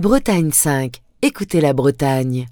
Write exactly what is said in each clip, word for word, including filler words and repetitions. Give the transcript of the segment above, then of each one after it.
Bretagne cinq. Écoutez la Bretagne.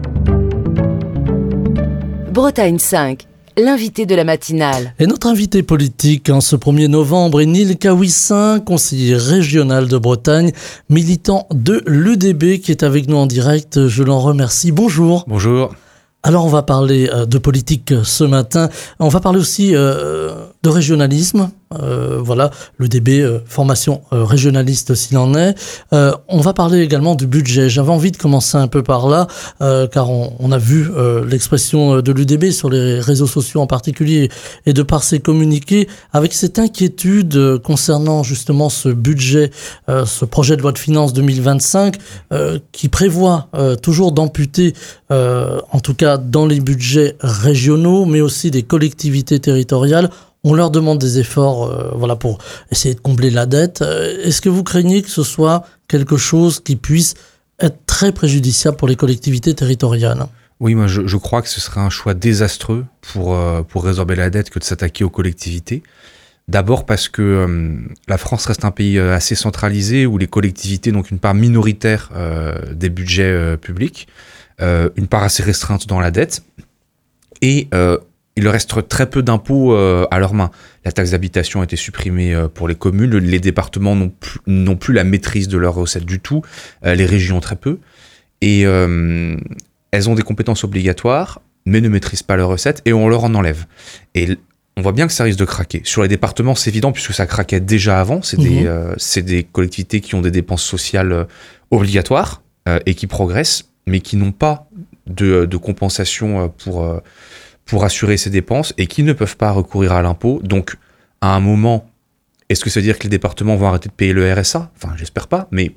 Bretagne cinq, l'invité de la matinale. Et notre invité politique en ce premier novembre est Neil Kawissin, conseiller régional de Bretagne, militant de l'U D B qui est avec nous en direct. Je l'en remercie. Bonjour. Bonjour. Alors on va parler euh, de politique euh, ce matin. On va parler aussi euh, de régionalisme. Euh, voilà, l'U D B, euh, formation euh, régionaliste s'il en est. Euh, on va parler également du budget. J'avais envie de commencer un peu par là, euh, car on, on a vu euh, l'expression de l'U D B sur les réseaux sociaux en particulier et de par ses communiqués, avec cette inquiétude euh, concernant justement ce budget, euh, ce projet de loi de finances deux mille vingt-cinq, euh, qui prévoit euh, toujours d'amputer, euh, en tout cas dans les budgets régionaux, mais aussi des collectivités territoriales. On leur demande des efforts euh, voilà, pour essayer de combler la dette. Euh, est-ce que vous craignez que ce soit quelque chose qui puisse être très préjudiciable pour les collectivités territoriales ? Oui, moi je, je crois que ce serait un choix désastreux pour, euh, pour résorber la dette que de s'attaquer aux collectivités. D'abord parce que euh, la France reste un pays euh, assez centralisé où les collectivités n'ont qu'une part minoritaire euh, des budgets euh, publics, euh, une part assez restreinte dans la dette. Et euh, il leur reste très peu d'impôts euh, à leurs mains. La taxe d'habitation a été supprimée euh, pour les communes. Les départements n'ont plus, n'ont plus la maîtrise de leurs recettes du tout. Euh, les régions très peu. Et euh, elles ont des compétences obligatoires, mais ne maîtrisent pas leurs recettes, et on leur en enlève. Et on voit bien que ça risque de craquer. Sur les départements, c'est évident, puisque ça craquait déjà avant. C'est, mmh. des, euh, c'est des collectivités qui ont des dépenses sociales euh, obligatoires euh, et qui progressent, mais qui n'ont pas de, de compensation euh, pour... Euh, pour assurer ces dépenses et qui ne peuvent pas recourir à l'impôt. Donc, à un moment, est-ce que ça veut dire que les départements vont arrêter de payer le R S A ? Enfin, j'espère pas, mais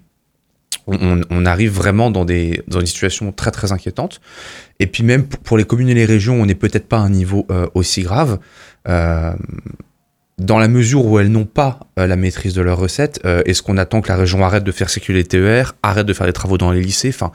on, on arrive vraiment dans des, dans des situations très, très inquiétantes. Et puis même, pour les communes et les régions, on n'est peut-être pas à un niveau euh, aussi grave, euh, dans la mesure où elles n'ont pas euh, la maîtrise de leurs recettes. Euh, est-ce qu'on attend que la région arrête de faire circuler les T E R, arrête de faire des travaux dans les lycées ? Enfin,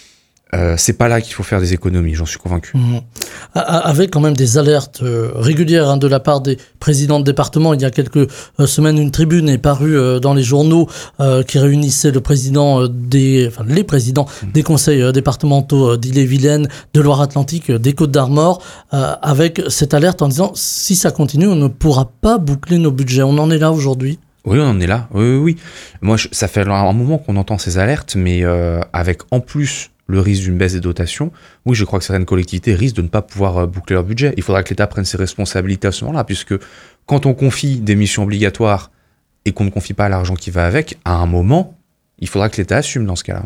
Euh, c'est pas là qu'il faut faire des économies, j'en suis convaincu. Mmh. Avec quand même des alertes euh, régulières hein, de la part des présidents de département. Il y a quelques euh, semaines, une tribune est parue euh, dans les journaux euh, qui réunissait le président euh, des, enfin les présidents mmh. des conseils euh, départementaux euh, d'Ille-et-Vilaine, de Loire-Atlantique, euh, des Côtes-d'Armor, euh, avec cette alerte en disant si ça continue, on ne pourra pas boucler nos budgets. On en est là aujourd'hui. Oui, on en est là. Oui, oui, oui. Moi, je, ça fait un moment qu'on entend ces alertes, mais euh, avec en plus le risque d'une baisse des dotations, oui, je crois que certaines collectivités risquent de ne pas pouvoir boucler leur budget. Il faudra que l'État prenne ses responsabilités à ce moment-là, puisque quand on confie des missions obligatoires et qu'on ne confie pas l'argent qui va avec, à un moment, il faudra que l'État assume dans ce cas-là.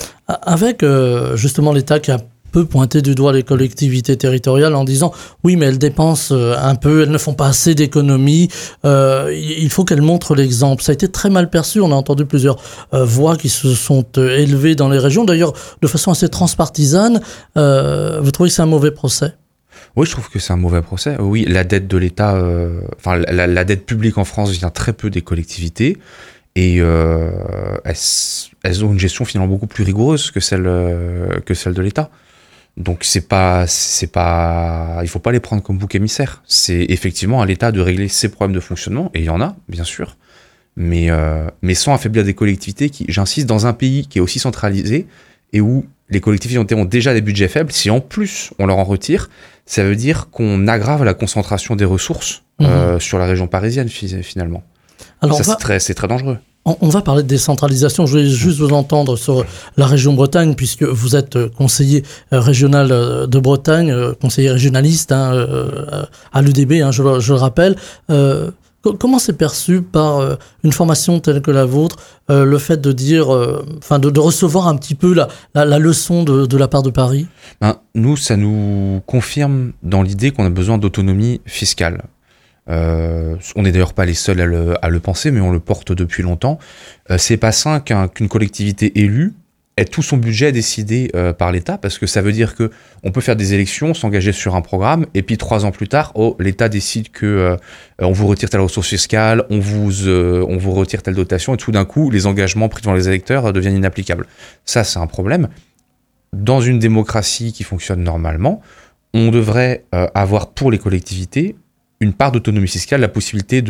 Avec euh, justement l'État qui a peu pointé du doigt les collectivités territoriales en disant oui mais elles dépensent un peu, elles ne font pas assez d'économies, euh, il faut qu'elles montrent l'exemple. Ça a été très mal perçu, on a entendu plusieurs euh, voix qui se sont euh, élevées dans les régions, d'ailleurs de façon assez transpartisane. Euh, vous trouvez que c'est un mauvais procès ? Oui, je trouve que c'est un mauvais procès. Oui, la dette de l'État, euh, enfin la, la dette publique en France vient très peu des collectivités. Et euh, elles, elles ont une gestion finalement beaucoup plus rigoureuse que celle, euh, que celle de l'État. Donc c'est pas, c'est pas, il faut pas les prendre comme bouc émissaire. C'est effectivement à l'État de régler ses problèmes de fonctionnement, et il y en a, bien sûr, mais, euh, mais sans affaiblir des collectivités qui, j'insiste, dans un pays qui est aussi centralisé et où les collectivités ont déjà des budgets faibles, si en plus on leur en retire, ça veut dire qu'on aggrave la concentration des ressources mmh. euh, sur la région parisienne finalement. Alors ça, va... c'est, très, c'est très dangereux. On va parler de décentralisation. Je vais juste vous entendre sur la région Bretagne, puisque vous êtes conseiller régional de Bretagne, conseiller régionaliste hein, à l'U D B, hein, je, je le rappelle. Euh, comment c'est perçu par une formation telle que la vôtre, euh, le fait de dire, enfin, euh, de, de recevoir un petit peu la, la, la leçon de, de la part de Paris ? Ben, nous, ça nous confirme dans l'idée qu'on a besoin d'autonomie fiscale. Euh, on n'est d'ailleurs pas les seuls à le, à le penser, mais on le porte depuis longtemps. Euh, c'est pas sain qu'un, qu'une collectivité élue ait tout son budget décidé euh, par l'État, parce que ça veut dire que on peut faire des élections, s'engager sur un programme, et puis trois ans plus tard, oh, l'État décide que euh, on vous retire telle ressource fiscale, on vous, euh, on vous retire telle dotation, et tout d'un coup, les engagements pris devant les électeurs euh, deviennent inapplicables. Ça, c'est un problème. Dans une démocratie qui fonctionne normalement, on devrait euh, avoir pour les collectivités une part d'autonomie fiscale, la possibilité de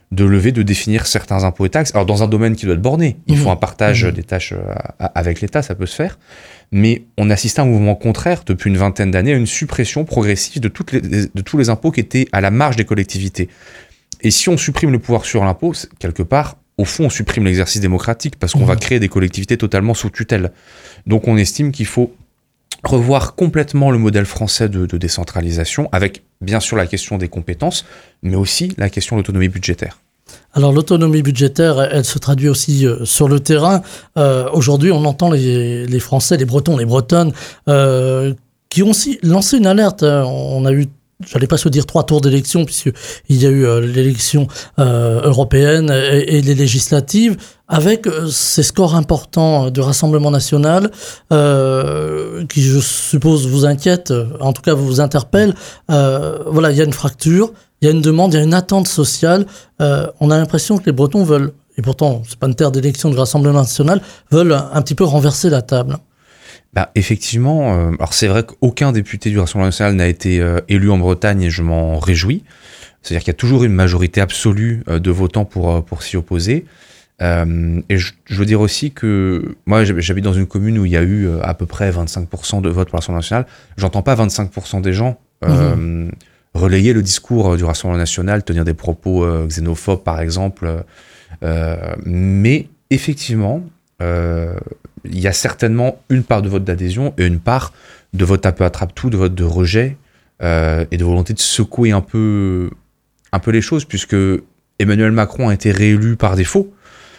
de lever, de définir certains impôts et taxes. Alors, dans un domaine qui doit être borné, il mmh. faut un partage mmh. des tâches avec l'État, ça peut se faire. Mais on assiste à un mouvement contraire depuis une vingtaine d'années, à une suppression progressive de, toutes les, de tous les impôts qui étaient à la marge des collectivités. Et si on supprime le pouvoir sur l'impôt, quelque part, au fond, on supprime l'exercice démocratique parce qu'on mmh. va créer des collectivités totalement sous tutelle. Donc, on estime qu'il faut revoir complètement le modèle français de, de décentralisation, avec bien sûr la question des compétences, mais aussi la question de l'autonomie budgétaire. Alors l'autonomie budgétaire, elle, elle se traduit aussi euh, sur le terrain. Euh, aujourd'hui, on entend les, les Français, les Bretons, les Bretonnes, euh, qui ont aussi lancé une alerte. On a eu, j'allais pas se dire trois tours d'élection, puisqu'il y a eu euh, l'élection euh, européenne et, et les législatives, avec euh, ces scores importants de Rassemblement national, euh, qui je suppose vous inquiètent, en tout cas vous interpellent. Euh, voilà, il y a une fracture, il y a une demande, il y a une attente sociale. Euh, on a l'impression que les Bretons veulent, et pourtant c'est pas une terre d'élection du Rassemblement national, veulent un, un petit peu renverser la table. Bah, effectivement, euh, alors c'est vrai qu'aucun député du Rassemblement national n'a été euh, élu en Bretagne et je m'en réjouis. C'est-à-dire qu'il y a toujours une majorité absolue euh, de votants pour, euh, pour s'y opposer. Euh, et je, je veux dire aussi que moi j'habite dans une commune où il y a eu euh, à peu près vingt-cinq pour cent de votes pour le Rassemblement national. J'entends pas vingt-cinq pour cent des gens euh, mmh. relayer le discours euh, du Rassemblement national, tenir des propos euh, xénophobes par exemple. Euh, mais effectivement, euh, il y a certainement une part de vote d'adhésion et une part de vote un peu attrape-tout, de vote de rejet euh, et de volonté de secouer un peu, un peu les choses, puisque Emmanuel Macron a été réélu par défaut.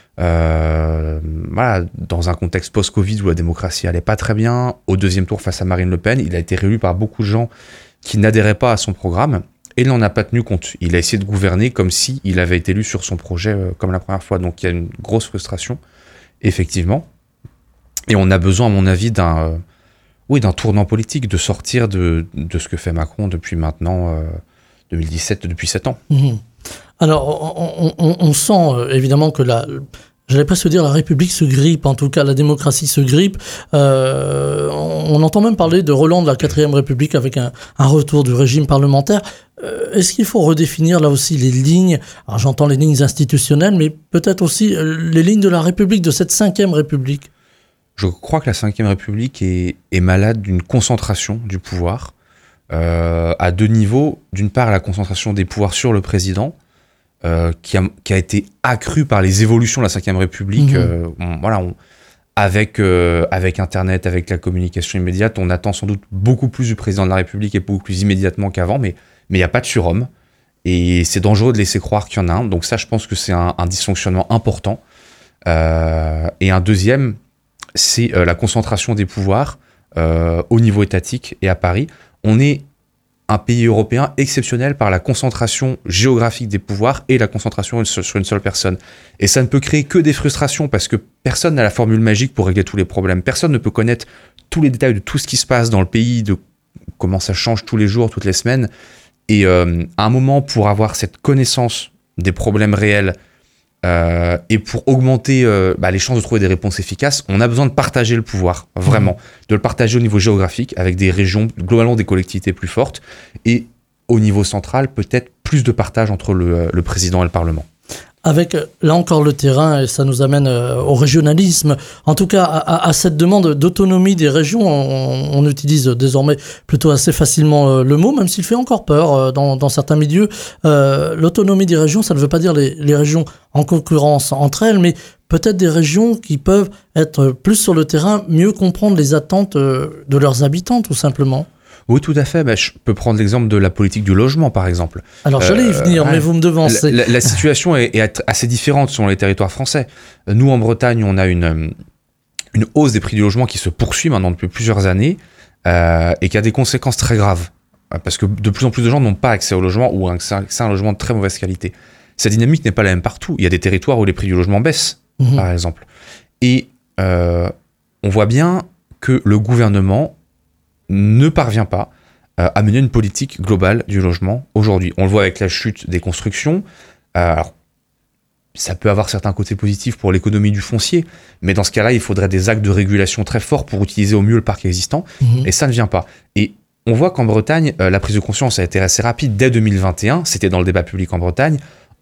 Euh, voilà, dans un contexte post-Covid où la démocratie allait pas très bien, au deuxième tour face à Marine Le Pen, il a été réélu par beaucoup de gens qui n'adhéraient pas à son programme et il n'en a pas tenu compte. Il a essayé de gouverner comme si il avait été élu sur son projet euh, comme la première fois. Donc il y a une grosse frustration, effectivement. Et on a besoin, à mon avis, d'un, euh, oui, d'un tournant politique, de sortir de, de ce que fait Macron depuis maintenant euh, deux mille dix-sept, depuis sept ans. Mmh. Alors, on, on, on sent euh, évidemment que la, j'allais presque dire la République se grippe, en tout cas la démocratie se grippe. Euh, on, on entend même parler de Roland de la quatrième République avec un, un retour du régime parlementaire. Euh, est-ce qu'il faut redéfinir là aussi les lignes ? Alors j'entends les lignes institutionnelles, mais peut-être aussi les lignes de la République, de cette cinquième République. Je crois que la cinquième République est, est malade d'une concentration du pouvoir euh, à deux niveaux. D'une part, la concentration des pouvoirs sur le président, Euh, qui, a, qui a été accru par les évolutions de la cinquième République. Mmh. Euh, on, voilà, on, avec, euh, avec Internet, avec la communication immédiate, on attend sans doute beaucoup plus du président de la République et beaucoup plus immédiatement qu'avant, mais il n'y a pas de surhomme. Et c'est dangereux de laisser croire qu'il y en a un. Donc ça, je pense que c'est un, un dysfonctionnement important. Euh, et un deuxième, c'est euh, la concentration des pouvoirs euh, au niveau étatique et à Paris. On est un pays européen exceptionnel par la concentration géographique des pouvoirs et la concentration sur une seule personne. Et ça ne peut créer que des frustrations parce que personne n'a la formule magique pour régler tous les problèmes. Personne ne peut connaître tous les détails de tout ce qui se passe dans le pays, de comment ça change tous les jours, toutes les semaines. Et euh, à un moment, pour avoir cette connaissance des problèmes réels euh, et pour augmenter euh, bah, les chances de trouver des réponses efficaces, on a besoin de partager le pouvoir, vraiment. Mmh. De le partager au niveau géographique, avec des régions, globalement des collectivités plus fortes, et au niveau central, peut-être plus de partage entre le, le président et le Parlement. Avec, là encore, le terrain, et ça nous amène au régionalisme, en tout cas à, à cette demande d'autonomie des régions. On, on utilise désormais plutôt assez facilement le mot, même s'il fait encore peur dans, dans certains milieux. Euh, l'autonomie des régions, ça ne veut pas dire les, les régions en concurrence entre elles, mais peut-être des régions qui peuvent être plus sur le terrain, mieux comprendre les attentes de leurs habitants, tout simplement. Oui, tout à fait. Bah, je peux prendre l'exemple de la politique du logement, par exemple. Alors, j'allais y venir, euh, mais vous me devancez. La, la, la situation est, est assez différente selon les territoires français. Nous, en Bretagne, on a une, une hausse des prix du logement qui se poursuit maintenant depuis plusieurs années euh, et qui a des conséquences très graves. Parce que de plus en plus de gens n'ont pas accès au logement ou accès à un logement de très mauvaise qualité. Cette dynamique n'est pas la même partout. Il y a des territoires où les prix du logement baissent, mmh. par exemple. Et euh, on voit bien que le gouvernement ne parvient pas euh, à mener une politique globale du logement aujourd'hui. On le voit avec la chute des constructions. Euh, alors, ça peut avoir certains côtés positifs pour l'économie du foncier, mais dans ce cas-là, il faudrait des actes de régulation très forts pour utiliser au mieux le parc existant, mmh. et ça ne vient pas. Et on voit qu'en Bretagne, euh, la prise de conscience a été assez rapide dès deux mille vingt et un, c'était dans le débat public en Bretagne,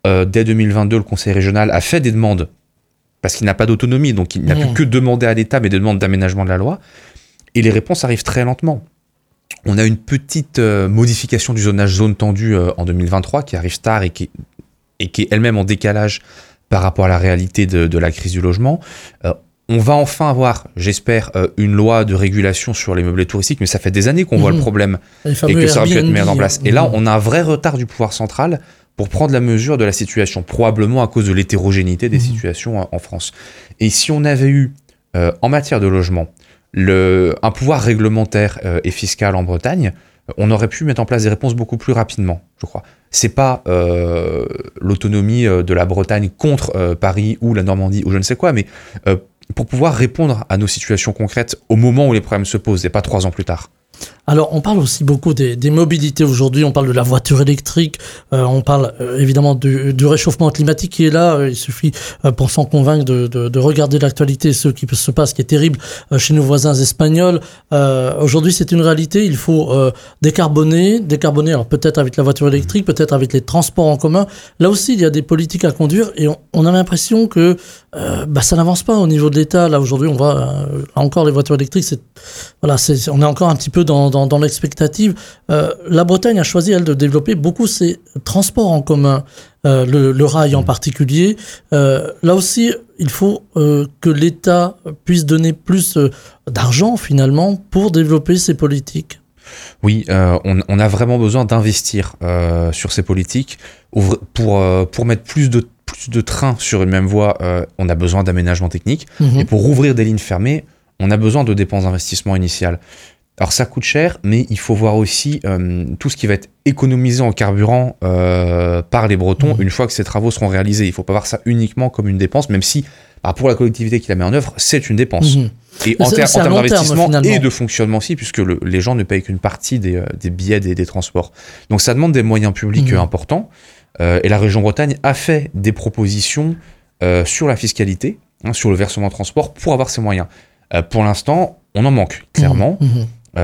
euh, dès deux mille vingt-deux, le Conseil régional a fait des demandes, parce qu'il n'a pas d'autonomie, donc il n'a mmh. plus que demander à l'État, mais des demandes d'aménagement de la loi, et les réponses arrivent très lentement. On a une petite euh, modification du zonage zone tendue euh, en deux mille vingt-trois, qui arrive tard et qui, et qui est elle-même en décalage par rapport à la réalité de, de la crise du logement. Euh, On va enfin avoir, j'espère, euh, une loi de régulation sur les meublés touristiques, mais ça fait des années qu'on mmh. voit le problème et que ça aurait pu être mis en place. Mmh. Et là, on a un vrai retard du pouvoir central pour prendre la mesure de la situation, probablement à cause de l'hétérogénéité des mmh. situations en, en France. Et si on avait eu, euh, en matière de logement, le, un pouvoir réglementaire euh, et fiscal en Bretagne, on aurait pu mettre en place des réponses beaucoup plus rapidement, je crois. C'est pas euh, l'autonomie de la Bretagne contre euh, Paris ou la Normandie ou je ne sais quoi, mais euh, pour pouvoir répondre à nos situations concrètes au moment où les problèmes se posent et pas trois ans plus tard. Alors, on parle aussi beaucoup des, des mobilités aujourd'hui, on parle de la voiture électrique, euh, on parle euh, évidemment du, du réchauffement climatique qui est là, euh, il suffit euh, pour s'en convaincre de, de, de regarder l'actualité, ce qui se passe, qui est terrible euh, chez nos voisins espagnols. Euh, aujourd'hui, c'est une réalité, il faut euh, décarboner, décarboner, alors peut-être avec la voiture électrique, peut-être avec les transports en commun. Là aussi, il y a des politiques à conduire et on, on a l'impression que euh, bah, ça n'avance pas au niveau de l'État. Là, aujourd'hui, on voit euh, encore les voitures électriques, c'est, voilà, c'est, on est encore un petit peu dans Dans, dans l'expectative. Euh, la Bretagne a choisi, elle, de développer beaucoup ses transports en commun, euh, le, le rail en particulier. Euh, là aussi, il faut euh, que l'État puisse donner plus euh, d'argent, finalement, pour développer ces politiques. Oui, euh, on, on a vraiment besoin d'investir euh, sur ces politiques. Pour, euh, pour mettre plus de, plus de trains sur une même voie, euh, on a besoin d'aménagement technique. Mmh. Et pour rouvrir des lignes fermées, on a besoin de dépenses d'investissement initiales. Alors ça coûte cher, mais il faut voir aussi euh, tout ce qui va être économisé en carburant euh, par les Bretons mmh. une fois que ces travaux seront réalisés. Il ne faut pas voir ça uniquement comme une dépense, même si bah, pour la collectivité qui la met en œuvre, c'est une dépense. Mmh. Et en, ter- en termes d'investissement terme, et de fonctionnement aussi, puisque le, les gens ne payent qu'une partie des, des billets des, des transports. Donc ça demande des moyens publics mmh. importants. Euh, et la région Bretagne a fait des propositions euh, sur la fiscalité, hein, sur le versement de transport, pour avoir ces moyens. Euh, pour l'instant, on en manque, clairement. Mmh. Mmh.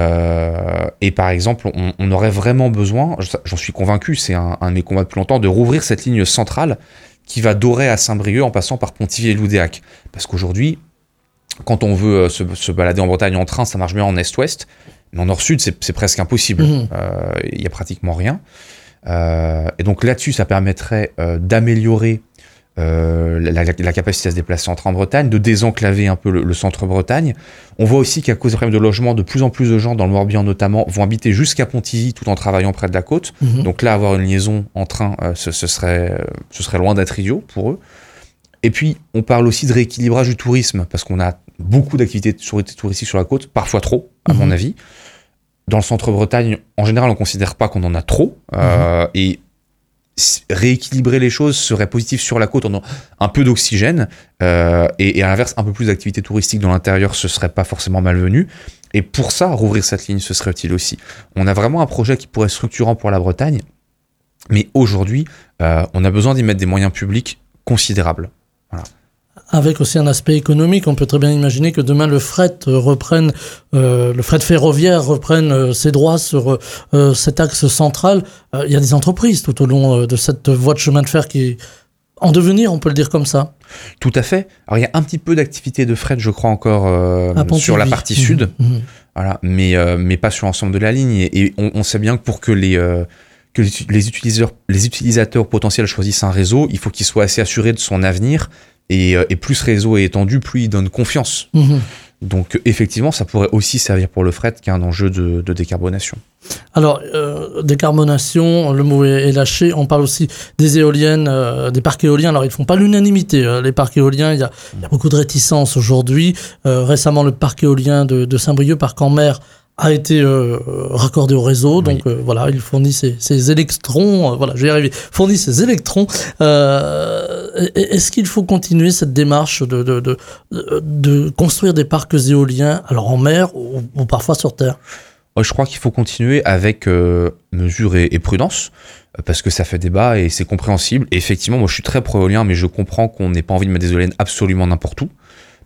Euh, et par exemple, on, on aurait vraiment besoin, j'en suis convaincu, c'est un, un de mes combats depuis longtemps, de rouvrir cette ligne centrale qui va d'Auray à Saint-Brieuc en passant par Pontivy et Loudéac. Parce qu'aujourd'hui, quand on veut se, se balader en Bretagne en train, ça marche bien en est-ouest, mais en nord-sud, c'est, c'est presque impossible. Il mmh. euh, y a pratiquement rien. Euh, et donc là-dessus, ça permettrait euh, d'améliorer Euh, la, la capacité à se déplacer en train en Bretagne, de désenclaver un peu le, le centre Bretagne. On voit aussi qu'à cause des problèmes de logement, de plus en plus de gens, dans le Morbihan notamment, vont habiter jusqu'à Pontivy tout en travaillant près de la côte. Mmh. Donc là, avoir une liaison en train, euh, ce, ce, serait, euh, ce serait loin d'être idiot pour eux. Et puis, on parle aussi de rééquilibrage du tourisme, parce qu'on a beaucoup d'activités touristiques sur la côte, parfois trop, à mmh. mon avis. Dans le centre Bretagne, en général, on ne considère pas qu'on en a trop. Mmh. Euh, et rééquilibrer les choses serait positif sur la côte en ayant un peu d'oxygène euh, et, et à l'inverse un peu plus d'activité touristique dans l'intérieur, ce serait pas forcément malvenu. Et pour ça, rouvrir cette ligne, ce serait utile aussi. On a vraiment un projet qui pourrait être structurant pour la Bretagne, mais aujourd'hui, euh, on a besoin d'y mettre des moyens publics considérables. Voilà. Avec aussi un aspect économique, on peut très bien imaginer que demain le fret reprenne, euh, le fret ferroviaire reprenne euh, ses droits sur euh, cet axe central. Euh, il y a des entreprises tout au long euh, de cette voie de chemin de fer qui est en devenir, on peut le dire comme ça. Tout à fait. Alors il y a un petit peu d'activité de fret, je crois encore euh, sur la partie mmh, sud, mmh. Voilà, mais euh, mais pas sur l'ensemble de la ligne. Et, et on, on sait bien que pour que les euh, que les utilisateurs les utilisateurs potentiels choisissent un réseau, il faut qu'ils soient assez assurés de son avenir. Et, et plus ce réseau est étendu, plus il donne confiance. Mmh. Donc effectivement, ça pourrait aussi servir pour le fret, qui est un enjeu de, de décarbonation. Alors, euh, décarbonation, le mot est, est lâché. On parle aussi des éoliennes, euh, des parcs éoliens. Alors, ils ne font pas l'unanimité. Euh, les parcs éoliens, il y a, il y a beaucoup de réticences aujourd'hui. Euh, récemment, le parc éolien de, de Saint-Brieuc, parc en mer, a été euh, raccordé au réseau, donc oui. euh, voilà, il fournit ses, ses électrons, euh, voilà, je vais y arriver, fournit ses électrons. Euh, est-ce qu'il faut continuer cette démarche de, de, de, de construire des parcs éoliens, alors en mer ou, ou parfois sur terre ? Je crois qu'il faut continuer avec euh, mesure et, et prudence, parce que ça fait débat et c'est compréhensible. Et effectivement, moi je suis très pro-éolien, mais je comprends qu'on n'ait pas envie de mettre des éoliennes absolument n'importe où,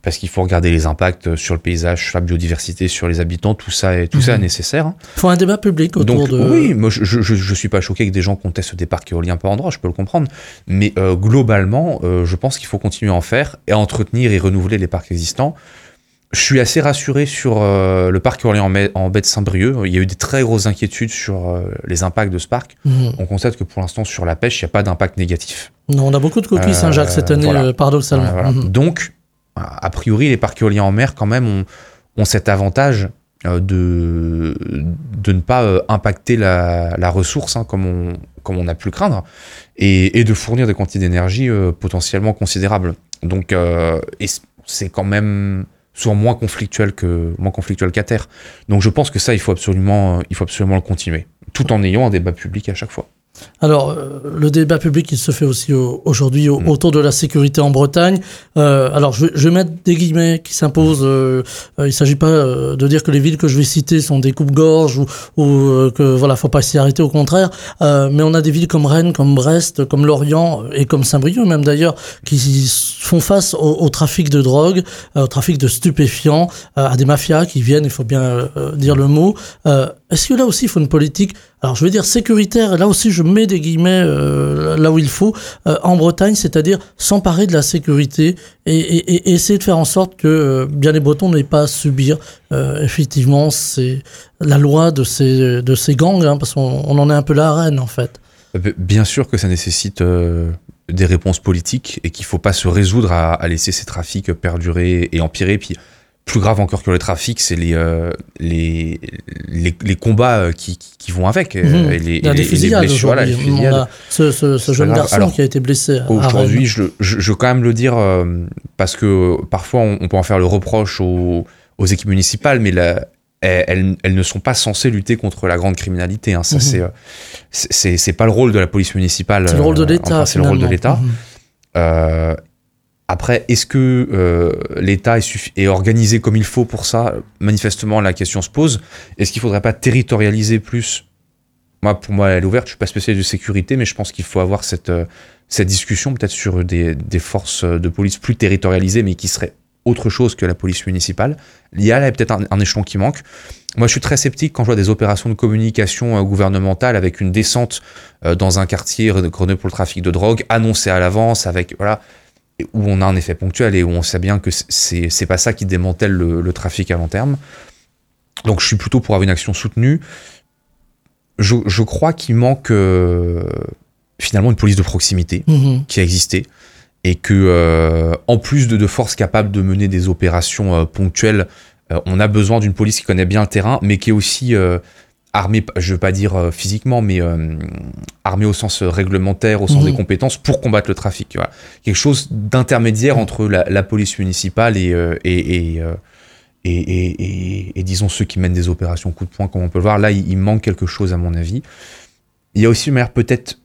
parce qu'il faut regarder les impacts sur le paysage, sur la biodiversité, sur les habitants, tout ça est, tout mmh. ça est nécessaire. Il faut un débat public autour Donc, de... Oui, moi je, je, je suis pas choqué que des gens contestent des parcs éoliens par endroit, je peux le comprendre, mais euh, globalement, euh, je pense qu'il faut continuer à en faire et à entretenir et renouveler les parcs existants. Je suis assez rassuré sur euh, le parc éolien en, en baie de Saint-Brieuc. Il y a eu des très grosses inquiétudes sur euh, les impacts de ce parc. Mmh. On constate que pour l'instant, sur la pêche, il n'y a pas d'impact négatif. Non, on a beaucoup de coquilles euh, Saint-Jacques cette année, voilà. euh, paradoxalement. Voilà. Mmh. Donc, a priori, les parcs éoliens en mer, quand même, ont, ont cet avantage euh, de, de ne pas euh, impacter la, la ressource, hein, comme, on, comme on a pu le craindre, et, et de fournir des quantités d'énergie euh, potentiellement considérables. Donc, euh, et c'est quand même... souvent moins conflictuel que moins conflictuel qu'à terre. Donc je pense que ça il faut absolument il faut absolument le continuer, tout en ayant un débat public à chaque fois. Alors, euh, le débat public, il se fait aussi au, aujourd'hui au, mmh. autour de la sécurité en Bretagne. Euh, alors, je, je vais mettre des guillemets qui s'imposent. Euh, euh, il ne s'agit pas euh, de dire que les villes que je vais citer sont des coupe-gorge ou, ou euh, que voilà, faut pas s'y arrêter, au contraire. Euh, mais on a des villes comme Rennes, comme Brest, comme Lorient et comme Saint-Brieuc même d'ailleurs, qui font face au, au trafic de drogue, euh, au trafic de stupéfiants, euh, à des mafias qui viennent, il faut bien euh, dire le mot. Euh, est-ce que là aussi, il faut une politique, alors je veux dire sécuritaire, là aussi je mets des guillemets euh, là où il faut, euh, en Bretagne, c'est-à-dire s'emparer de la sécurité et, et, et essayer de faire en sorte que euh, bien les Bretons n'aient pas à subir euh, effectivement c'est la loi de ces, de ces gangs, hein, parce qu'on on en est un peu là à Rennes en fait. Bien sûr que ça nécessite euh, des réponses politiques et qu'il ne faut pas se résoudre à, à laisser ces trafics perdurer et empirer. Puis plus grave encore que le trafic, c'est les, euh, les, les, les combats qui, qui vont avec. Mmh. Et les, Il y a et des les, fusillades les blessures, aujourd'hui. voilà, les fusillades. On a ce, ce, ce jeune garçon Alors, qui a été blessé à aujourd'hui, Rennes. je, je, je veux quand même le dire, euh, parce que parfois on, on peut en faire le reproche aux, aux équipes municipales, mais la, elles, elles ne sont pas censées lutter contre la grande criminalité. Hein. Ça, mmh. c'est, c'est, c'est, c'est pas le rôle de la police municipale. C'est le rôle de l'État. Enfin, c'est le rôle de l'État. Mmh. Euh, Après, est-ce que euh, l'État est, suffi- est organisé comme il faut pour ça ? Manifestement, la question se pose. Est-ce qu'il ne faudrait pas territorialiser plus ? Moi, pour moi, elle est ouverte. Je ne suis pas spécialiste de sécurité, mais je pense qu'il faut avoir cette, euh, cette discussion peut-être sur des, des forces de police plus territorialisées, mais qui seraient autre chose que la police municipale. Il y a là peut-être un, un échelon qui manque. Moi, je suis très sceptique quand je vois des opérations de communication euh, gouvernementale avec une descente euh, dans un quartier reconnu pour le trafic de drogue, annoncée à l'avance, avec... voilà. où on a un effet ponctuel et où on sait bien que c'est, c'est pas ça qui démantèle le, le trafic à long terme. Donc je suis plutôt pour avoir une action soutenue. Je, je crois qu'il manque euh, finalement une police de proximité mmh. qui a existé et que euh, en plus de, de forces capables de mener des opérations euh, ponctuelles, euh, on a besoin d'une police qui connaît bien le terrain, mais qui est aussi euh, armée, je veux pas dire euh, physiquement, mais euh, armée au sens réglementaire, au sens mmh. des compétences pour combattre le trafic. Voilà. Quelque chose d'intermédiaire mmh. entre la, la police municipale et, euh, et, et, euh, et, et, et, et disons ceux qui mènent des opérations coup de poing, comme on peut le voir. Là, il, il manque quelque chose à mon avis. Il y a aussi une manière peut-être...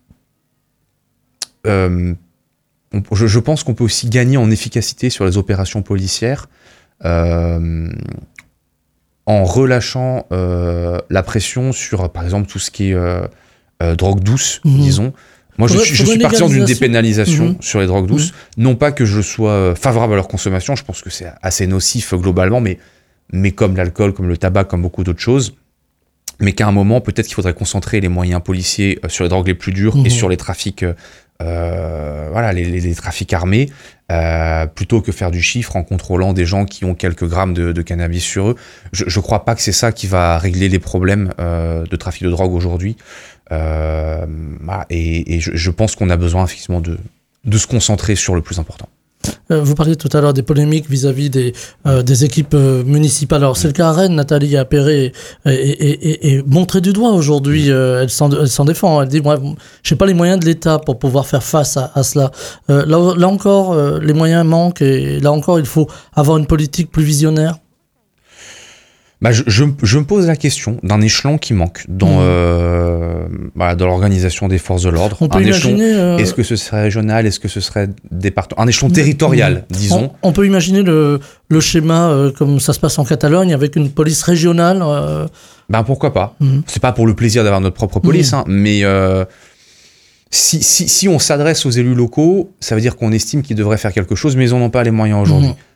Euh, on, je, je pense qu'on peut aussi gagner en efficacité sur les opérations policières euh, en relâchant euh, la pression sur, par exemple, tout ce qui est euh, euh, drogue douce, mmh. disons. Moi, je, je, je suis partisan d'une dépénalisation mmh. sur les drogues douces. Mmh. Non pas que je sois favorable à leur consommation, je pense que c'est assez nocif globalement, mais, mais comme l'alcool, comme le tabac, comme beaucoup d'autres choses. Mais qu'à un moment, peut-être qu'il faudrait concentrer les moyens policiers sur les drogues les plus dures mmh. et sur les trafics, euh, voilà, les, les, les trafics armés, euh, plutôt que faire du chiffre en contrôlant des gens qui ont quelques grammes de, de cannabis sur eux. Je ne crois pas que c'est ça qui va régler les problèmes euh, de trafic de drogue aujourd'hui. Euh, et, et je, je pense qu'on a besoin effectivement de, de se concentrer sur le plus important. Vous parliez tout à l'heure des polémiques vis-à-vis des, euh, des équipes euh, municipales. Alors, c'est le cas à Rennes. Nathalie Appéré est, est, est, est montrée du doigt aujourd'hui. Euh, elle, s'en, elle s'en défend. Elle dit, moi, je n'ai pas les moyens de l'État pour pouvoir faire face à, à cela. Euh, là, là encore, euh, les moyens manquent et là encore, il faut avoir une politique plus visionnaire. Bah, je, je, je me pose la question d'un échelon qui manque dans, mmh. euh, voilà, dans l'organisation des forces de l'ordre. On peut un imaginer, échelon, euh... est-ce que ce serait régional, est-ce que ce serait département, un échelon territorial, mmh. disons. On, on peut imaginer le, le schéma euh, comme ça se passe en Catalogne avec une police régionale. Euh... Ben pourquoi pas. Mmh. C'est pas pour le plaisir d'avoir notre propre police, mmh. hein, mais euh, si, si, si on s'adresse aux élus locaux, ça veut dire qu'on estime qu'ils devraient faire quelque chose, mais ils n'en ont pas les moyens aujourd'hui. Mmh.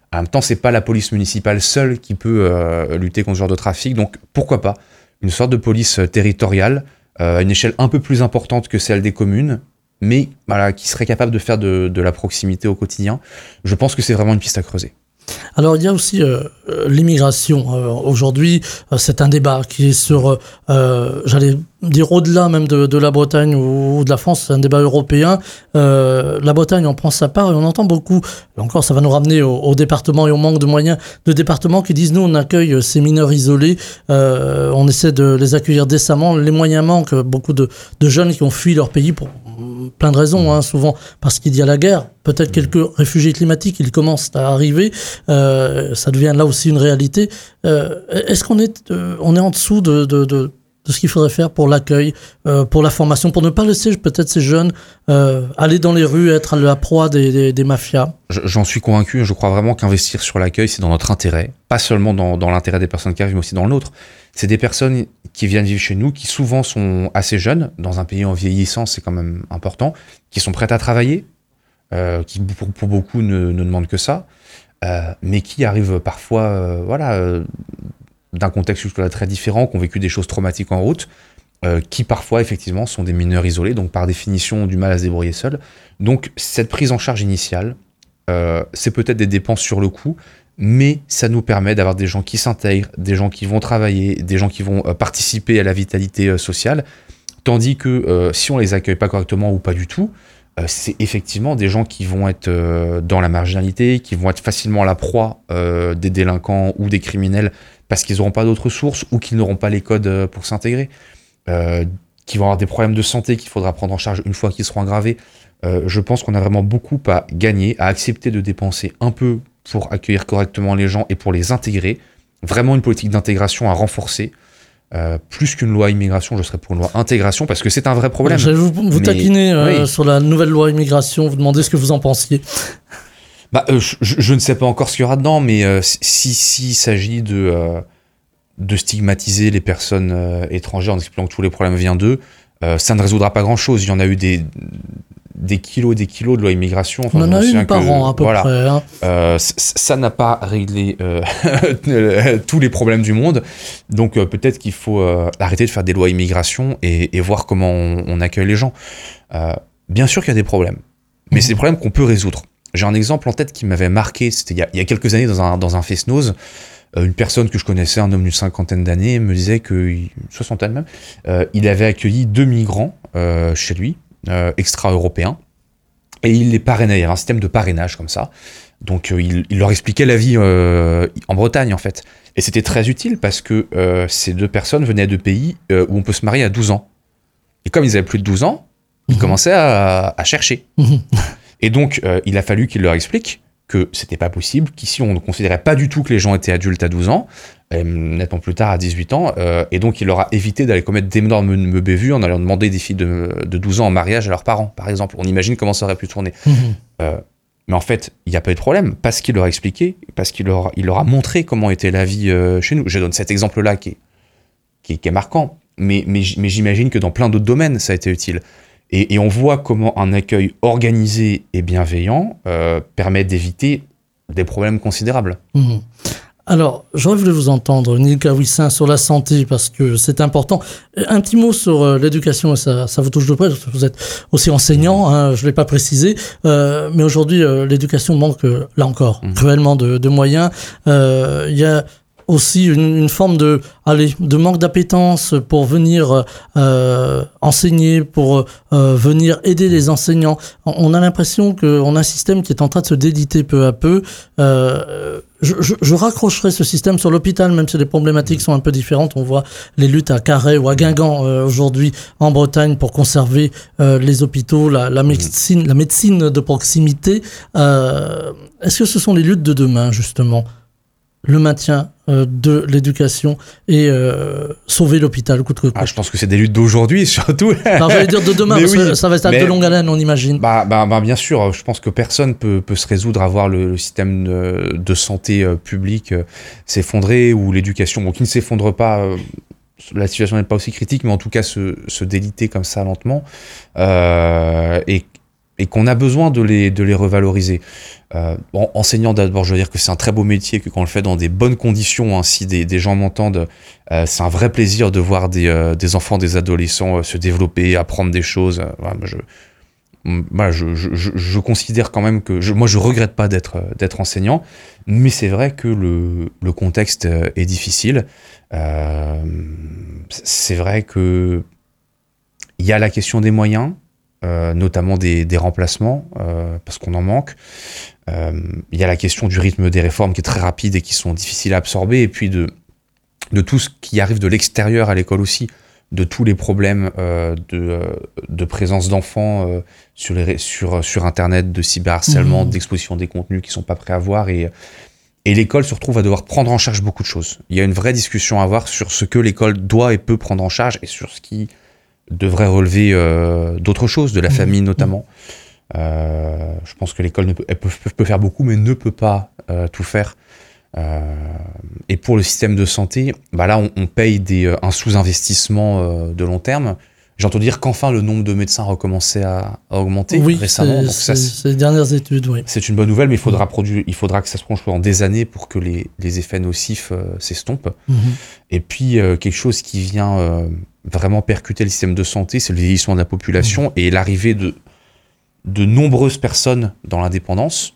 En même temps, c'est pas la police municipale seule qui peut euh, lutter contre ce genre de trafic, donc pourquoi pas une sorte de police territoriale euh, à une échelle un peu plus importante que celle des communes, mais voilà, qui serait capable de faire de, de la proximité au quotidien. Je pense que c'est vraiment une piste à creuser. Alors il y a aussi euh, l'immigration. Euh, aujourd'hui, euh, c'est un débat qui est sur, euh, j'allais dire au-delà même de, de la Bretagne ou, ou de la France, c'est un débat européen. Euh, la Bretagne en prend sa part et on entend beaucoup, là encore ça va nous ramener au, au département et au manque de moyens, de départements qui disent nous on accueille ces mineurs isolés, euh, on essaie de les accueillir décemment, les moyens manquent, beaucoup de, de jeunes qui ont fui leur pays pour plein de raisons, hein, souvent parce qu'il y a la guerre, peut-être quelques réfugiés climatiques, ils commencent à arriver, euh, ça devient là aussi une réalité. Euh, est-ce qu'on est, euh, on est en dessous de, de, de, de ce qu'il faudrait faire pour l'accueil, euh, pour la formation, pour ne pas laisser peut-être ces jeunes euh, aller dans les rues, être à la proie des, des, des mafias? J'en suis convaincu, je crois vraiment qu'investir sur l'accueil, c'est dans notre intérêt, pas seulement dans, dans l'intérêt des personnes qui arrivent, mais aussi dans le nôtre. C'est des personnes qui viennent vivre chez nous, qui souvent sont assez jeunes, dans un pays en vieillissant, c'est quand même important, qui sont prêtes à travailler, euh, qui pour, pour beaucoup ne, ne demandent que ça, euh, mais qui arrivent parfois euh, voilà, euh, d'un contexte jusque-là très différent, qui ont vécu des choses traumatiques en route, euh, qui parfois effectivement sont des mineurs isolés, donc par définition ont du mal à se débrouiller seuls. Donc cette prise en charge initiale, euh, c'est peut-être des dépenses sur le coup, mais ça nous permet d'avoir des gens qui s'intègrent, des gens qui vont travailler, des gens qui vont euh, participer à la vitalité euh, sociale, tandis que euh, si on les accueille pas correctement ou pas du tout, euh, c'est effectivement des gens qui vont être euh, dans la marginalité, qui vont être facilement la proie euh, des délinquants ou des criminels parce qu'ils n'auront pas d'autres sources ou qu'ils n'auront pas les codes euh, pour s'intégrer, euh, qui vont avoir des problèmes de santé qu'il faudra prendre en charge une fois qu'ils seront aggravés. Euh, je pense qu'on a vraiment beaucoup à gagner, à accepter de dépenser un peu pour accueillir correctement les gens et pour les intégrer. Vraiment une politique d'intégration à renforcer. Euh, plus qu'une loi immigration, je serais pour une loi intégration, parce que c'est un vrai problème. J'allais vous, vous Mais, taquiner euh, oui. sur la nouvelle loi immigration, vous demandez ce que vous en pensiez. Bah, euh, je, je ne sais pas encore ce qu'il y aura dedans, mais euh, si s'il s'agit de, euh, de stigmatiser les personnes euh, étrangères en expliquant que tous les problèmes viennent d'eux, euh, ça ne résoudra pas grand-chose. Il y en a eu des... des kilos et des kilos de loi immigration. Enfin, on en a une par an à peu voilà. près. Hein. Euh, c- ça n'a pas réglé euh, tous les problèmes du monde. Donc euh, peut-être qu'il faut euh, arrêter de faire des lois immigration et, et voir comment on, on accueille les gens. Euh, bien sûr qu'il y a des problèmes, mais mmh. c'est des problèmes qu'on peut résoudre. J'ai un exemple en tête qui m'avait marqué, c'était il y a, il y a quelques années dans un, dans un fest-noz. Une personne que je connaissais, un homme d'une cinquantaine d'années, me disait que, une soixantaine même, euh, il avait accueilli deux migrants euh, chez lui, Euh, extra-européens, et il les parrainait. Il y avait un système de parrainage comme ça. Donc euh, il, il leur expliquait la vie euh, en Bretagne en fait. Et c'était très utile parce que euh, ces deux personnes venaient de pays euh, où on peut se marier à douze ans. Et comme ils avaient plus de douze ans, ils mmh. commençaient à, à chercher. Mmh. Et donc euh, il a fallu qu'il leur explique que c'était pas possible, qu'ici on ne considérait pas du tout que les gens étaient adultes à douze ans, euh, nettement plus tard à dix-huit ans, euh, et donc il leur a évité d'aller commettre d'énormes bévues en allant demander des filles de, de douze ans en mariage à leurs parents, par exemple. On imagine comment ça aurait pu tourner. Mmh. Euh, mais en fait, il n'y a pas eu de problème, parce qu'il leur a expliqué, parce qu'il leur, il leur a montré comment était la vie euh, chez nous. Je donne cet exemple-là qui est, qui est, qui est marquant, mais, mais, mais j'imagine que dans plein d'autres domaines, ça a été utile. Et, et on voit comment un accueil organisé et bienveillant euh, permet d'éviter des problèmes considérables. Mmh. Alors, j'aurais voulu vous entendre, Neil Kawissin, sur la santé, parce que c'est important. Un petit mot sur euh, l'éducation, ça, ça vous touche de près, parce que vous êtes aussi enseignant, hein, je ne l'ai pas précisé, euh, mais aujourd'hui, euh, l'éducation manque, euh, là encore, mmh. cruellement de, de moyens. Il euh, y a aussi une, une forme de, allez, de manque d'appétence pour venir euh, enseigner, pour euh, venir aider les enseignants. On a l'impression qu'on a un système qui est en train de se déliter peu à peu. Euh, je, je, je raccrocherai ce système sur l'hôpital, même si les problématiques sont un peu différentes. On voit les luttes à Carhaix ou à Guingamp euh, aujourd'hui en Bretagne pour conserver euh, les hôpitaux, la, la, médecine, la médecine de proximité. Euh, est-ce que ce sont les luttes de demain, justement ? Le maintien euh, de l'éducation et euh, sauver l'hôpital coûte que coûte. Ah, je pense que c'est des luttes d'aujourd'hui surtout. Alors j'allais dire de demain, parce oui, que ça va être mais, de longue haleine, on imagine. Bah, bah, bah, bien sûr, je pense que personne peut, peut se résoudre à voir le, le système de, de santé euh, publique euh, s'effondrer ou l'éducation, bon, qui ne s'effondre pas. Euh, la situation n'est pas aussi critique, mais en tout cas se, se déliter comme ça lentement. Euh, et et qu'on a besoin de les, de les revaloriser. Euh, bon, enseignant, d'abord, je veux dire que c'est un très beau métier, que quand on le fait dans des bonnes conditions, hein, si des, des gens m'entendent, euh, c'est un vrai plaisir de voir des, euh, des enfants, des adolescents euh, se développer, apprendre des choses. Euh, voilà, je, voilà, je, je, je, je considère quand même que... Je, moi, je regrette pas d'être, d'être enseignant, mais c'est vrai que le, le contexte est difficile. Euh, c'est vrai que il y a la question des moyens, euh, notamment des, des remplacements, euh, parce qu'on en manque. Euh, il y a la question du rythme des réformes qui est très rapide et qui sont difficiles à absorber, et puis de, de tout ce qui arrive de l'extérieur à l'école aussi, de tous les problèmes euh, de, euh, de présence d'enfants euh, sur, les, sur, sur Internet, de cyberharcèlement, mmh. d'exposition des contenus qu'ils ne sont pas prêts à voir. Et, et l'école se retrouve à devoir prendre en charge beaucoup de choses. Il y a une vraie discussion à avoir sur ce que l'école doit et peut prendre en charge et sur ce qui devrait relever euh, d'autres choses, de la mmh. famille notamment. Euh, je pense que l'école ne peut, elle peut, peut faire beaucoup, mais ne peut pas euh, tout faire. Euh, et pour le système de santé, bah là, on, on paye des, un sous-investissement euh, de long terme. J'ai entendu dire qu'enfin le nombre de médecins recommençait à, à augmenter oui, récemment. Oui, c'est, c'est les dernières études, oui. C'est une bonne nouvelle, mais il faudra, produire, il faudra que ça se prolonge pendant des années pour que les, les effets nocifs euh, s'estompent. Mm-hmm. Et puis, euh, quelque chose qui vient euh, vraiment percuter le système de santé, c'est le vieillissement de la population mm-hmm. et l'arrivée de, de nombreuses personnes dans l'indépendance.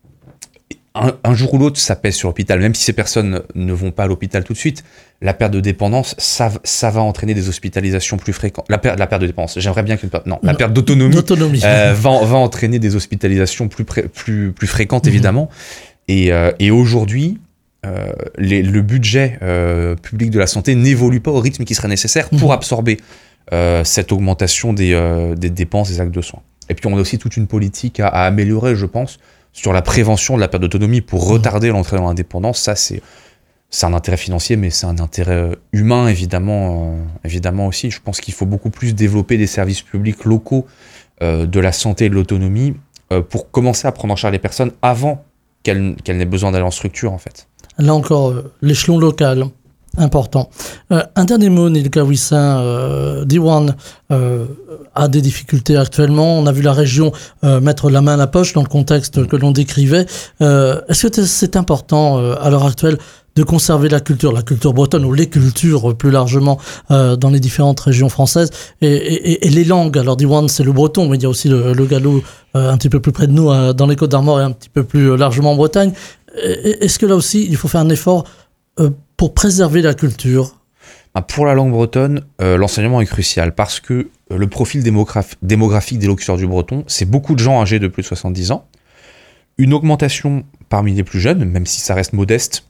Un, un jour ou l'autre, ça pèse sur l'hôpital. Même si ces personnes ne vont pas à l'hôpital tout de suite, la perte de dépendance, ça, ça va entraîner des hospitalisations plus fréquentes. La, per, la perte de dépendance, j'aimerais bien qu'une non, la perte d'autonomie, d'autonomie. Euh, va, va entraîner des hospitalisations plus, pré, plus, plus fréquentes, mmh. évidemment. Et, euh, et aujourd'hui, euh, les, le budget euh, public de la santé n'évolue pas au rythme qui serait nécessaire mmh. pour absorber euh, cette augmentation des, euh, des dépenses des actes de soins. Et puis, on a aussi toute une politique à, à améliorer, je pense, sur la prévention de la perte d'autonomie pour retarder l'entrée dans l'indépendance. Ça, c'est, c'est un intérêt financier, mais c'est un intérêt humain, évidemment, euh, évidemment aussi. Je pense qu'il faut beaucoup plus développer des services publics locaux euh, de la santé et de l'autonomie euh, pour commencer à prendre en charge les personnes avant qu'elles, qu'elles n'aient besoin d'aller en structure, en fait. Là encore, euh, l'échelon local, important. Euh, un dernier mot, Nilka Ouissin. Euh, Diwan euh, a des difficultés actuellement. On a vu la région euh, mettre la main à la poche dans le contexte que l'on décrivait. Euh, est-ce que c'est important euh, à l'heure actuelle de conserver la culture, la culture bretonne ou les cultures plus largement euh, dans les différentes régions françaises et, et, et les langues? Alors Diwan, c'est le breton, mais il y a aussi le, le gallo euh, un petit peu plus près de nous, euh, dans les Côtes-d'Armor et un petit peu plus largement en Bretagne. Et, est-ce que là aussi, il faut faire un effort euh, pour préserver la culture? Pour la langue bretonne, euh, l'enseignement est crucial parce que euh, le profil démograph- démographique des locuteurs du breton, c'est beaucoup de gens âgés de plus de soixante-dix ans, une augmentation parmi les plus jeunes, même si ça reste modeste,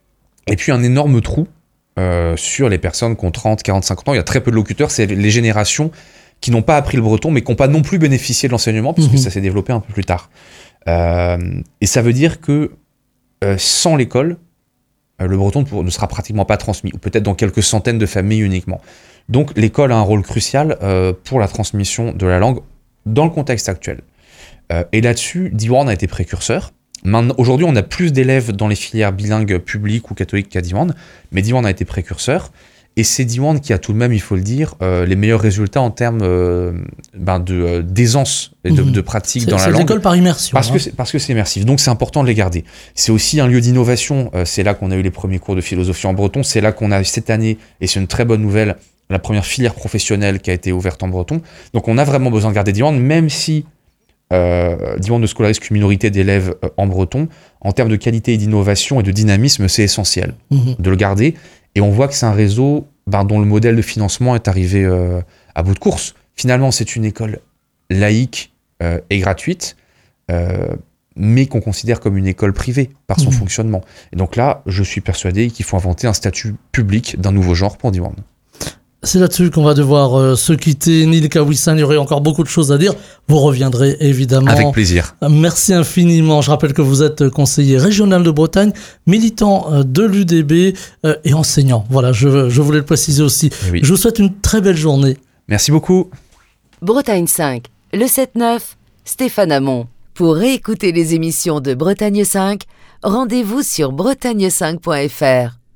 et puis un énorme trou euh, sur les personnes qui ont trente, quarante, cinquante ans. Il y a très peu de locuteurs, c'est les générations qui n'ont pas appris le breton, mais qui n'ont pas non plus bénéficié de l'enseignement, puisque mmh. ça s'est développé un peu plus tard. Euh, et ça veut dire que euh, sans l'école, le breton ne sera pratiquement pas transmis, ou peut-être dans quelques centaines de familles uniquement. Donc l'école a un rôle crucial euh, pour la transmission de la langue dans le contexte actuel. Euh, et là-dessus, Diwan a été précurseur. Maintenant, aujourd'hui, on a plus d'élèves dans les filières bilingues publiques ou catholiques qu'à Diwan, mais Diwan a été précurseur. Et c'est Diwan qui a tout de même, il faut le dire, euh, les meilleurs résultats en termes euh, ben de, euh, d'aisance et de, mmh. de pratique c'est, dans c'est la langue. C'est l'école par immersion. Parce, hein. que c'est, parce que c'est immersif, donc c'est important de les garder. C'est aussi un lieu d'innovation, euh, c'est là qu'on a eu les premiers cours de philosophie en breton, c'est là qu'on a eu cette année, et c'est une très bonne nouvelle, la première filière professionnelle qui a été ouverte en breton. Donc on a vraiment besoin de garder Diwan, même si euh, Diwan ne scolarise qu'une minorité d'élèves euh, en breton. En termes de qualité et d'innovation et de dynamisme, c'est essentiel mmh. de le garder. Et on voit que c'est un réseau ben, dont le modèle de financement est arrivé euh, à bout de course. Finalement, c'est une école laïque euh, et gratuite, euh, mais qu'on considère comme une école privée par son mmh. fonctionnement. Et donc là, je suis persuadé qu'il faut inventer un statut public d'un nouveau genre pour Diwan. C'est là-dessus qu'on va devoir euh, se quitter. Nilka Ouissin, il y aurait encore beaucoup de choses à dire. Vous reviendrez évidemment. Avec plaisir. Merci infiniment. Je rappelle que vous êtes conseiller régional de Bretagne, militant euh, de l'U D B euh, et enseignant. Voilà, je, je voulais le préciser aussi. Oui. Je vous souhaite une très belle journée. Merci beaucoup. Bretagne cinq, le sept neuf, Stéphane Hamon. Pour réécouter les émissions de Bretagne cinq, rendez-vous sur bretagne cinq point f r.